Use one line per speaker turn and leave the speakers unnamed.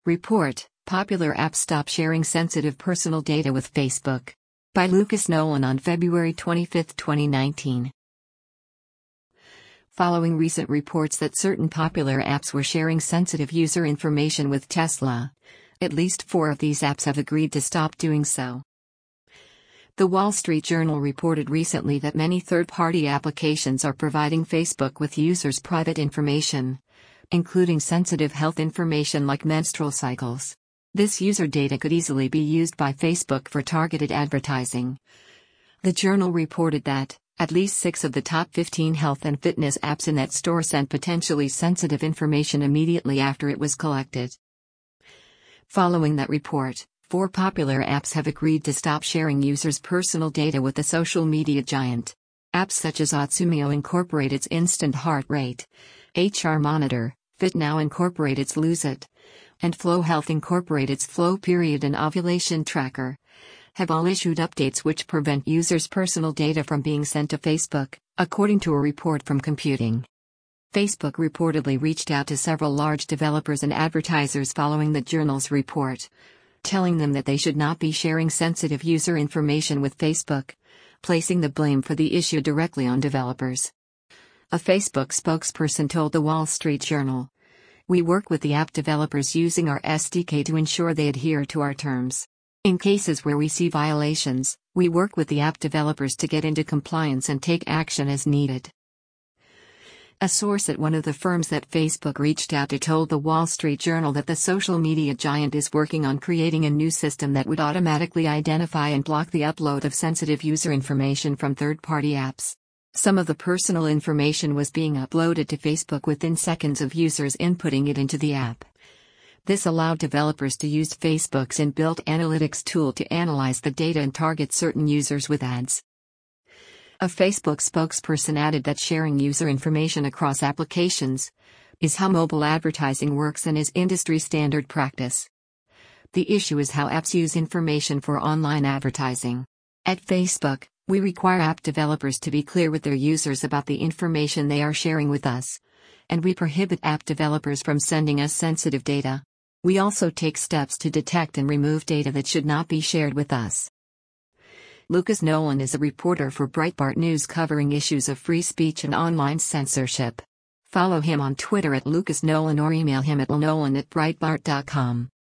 Report: Popular apps stop sharing sensitive personal data with Facebook. By Lucas Nolan on February 25, 2019. Following recent reports that certain popular apps were sharing sensitive user information with Tesla, at least 4 of these apps have agreed to stop doing so. The Wall Street Journal reported recently that many third-party applications are providing Facebook with users' private information, including sensitive health information like menstrual cycles. This user data could easily be used by Facebook for targeted advertising. The journal reported that at least 6 of the top 15 health and fitness apps in that store sent potentially sensitive information immediately after it was collected. Following that report, 4 popular apps have agreed to stop sharing users' personal data with the social media giant. Apps such as Otsumio Incorporated's Instant Heart Rate, HR Monitor, FitNow Incorporated's Lose It, and Flow Health Incorporated's Flow Period and Ovulation Tracker have all issued updates which prevent users' personal data from being sent to Facebook, according to a report from Computing. Facebook reportedly reached out to several large developers and advertisers following the journal's report, telling them that they should not be sharing sensitive user information with Facebook, placing the blame for the issue directly on developers. A Facebook spokesperson told the Wall Street Journal, "We work with the app developers using our SDK to ensure they adhere to our terms. In cases where we see violations, we work with the app developers to get into compliance and take action as needed." A source at one of the firms that Facebook reached out to told the Wall Street Journal that the social media giant is working on creating a new system that would automatically identify and block the upload of sensitive user information from third-party apps. Some of the personal information was being uploaded to Facebook within seconds of users inputting it into the app. This allowed developers to use Facebook's inbuilt analytics tool to analyze the data and target certain users with ads. A Facebook spokesperson added that sharing user information across applications is how mobile advertising works and is industry standard practice. The issue is how apps use information for online advertising. At Facebook, we require app developers to be clear with their users about the information they are sharing with us, and we prohibit app developers from sending us sensitive data. We also take steps to detect and remove data that should not be shared with us. Lucas Nolan is a reporter for Breitbart News covering issues of free speech and online censorship. Follow him on Twitter at Lucas Nolan or email him at lnolan@breitbart.com.